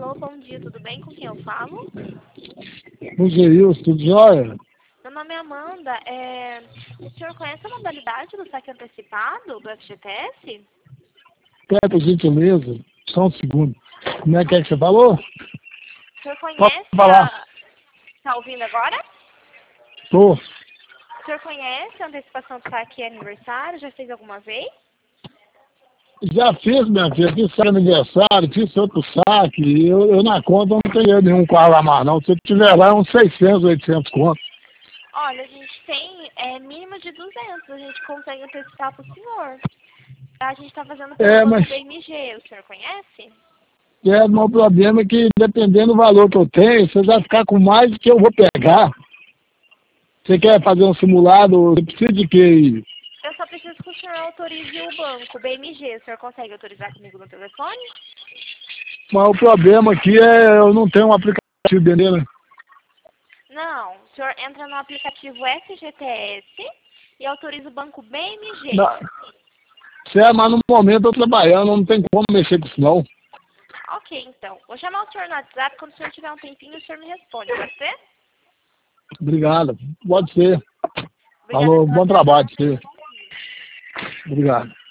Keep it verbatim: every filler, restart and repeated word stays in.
Alô, bom dia, tudo bem? Com quem eu falo? Buzeils, tudo jóia? Meu nome é Amanda. É... O senhor conhece a modalidade do saque antecipado do F G T S? Quer, por gentileza? Só um segundo. Como é que é que você falou? O senhor Pode conhece falar. a... Tá ouvindo agora? Tô. O senhor conhece a antecipação do saque aniversário? Já fez alguma vez? Já fiz, minha filha. Fiz saque aniversário, fiz outro saque. Eu, eu na conta não tenho nenhum carro lá mais, não. Se eu tiver lá, é uns seiscentos, oitocentos conto. Olha, a gente tem é, mínimo de duzentos. A gente consegue antecipar pro senhor. A gente tá fazendo pelo É, Banco mas B M G. O senhor conhece? é, o meu problema é que, dependendo do valor que eu tenho, você vai ficar com mais do que eu vou pegar. Você quer fazer um simulado? Você precisa de quê? Eu só preciso que o senhor autorize o banco, o B M G. O senhor consegue autorizar comigo no telefone? Mas o problema aqui é eu não tenho um aplicativo dele, né? Não, o senhor entra no aplicativo F G T S e autoriza o banco B M G. Não. Certo, mas no momento eu tô trabalhando, não tem como mexer com isso não. Ok, então. Vou chamar o senhor no WhatsApp. Quando o senhor tiver um tempinho, o senhor me responde. Pode ser? Obrigado. Pode ser. Obrigada Falou, pela bom atenção. trabalho pra você. Obrigado.